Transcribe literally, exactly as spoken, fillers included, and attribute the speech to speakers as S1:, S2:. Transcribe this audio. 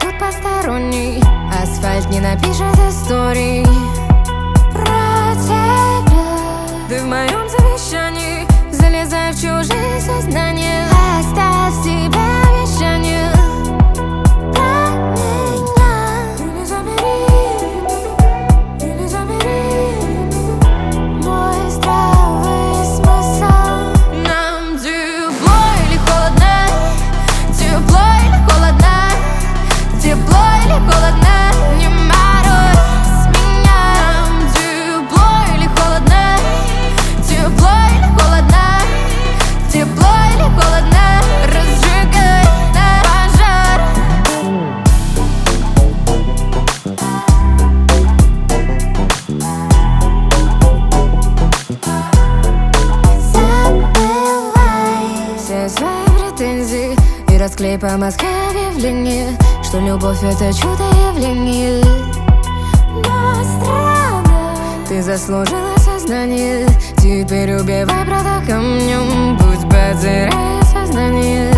S1: тут посторонний. Асфальт не напишет историй про тебя. Ты в моем завещании, залезай в чужие сознания. Оставь себе обещание про меня. Или забери, или забери мой здравый смысл. Нам тепло или холодно, тепло или холодно, тепло или холодно, не морозь меня. Нам тепло или холодно, тепло или холодно, тепло или холодно, разжигай на пожар. Забывай все свои претензии и расклей по Москве объявление, что любовь — это чудо-явление. Но странно, ты заслужила сознание. Теперь убивай правда камнем, пусть потеряет сознание.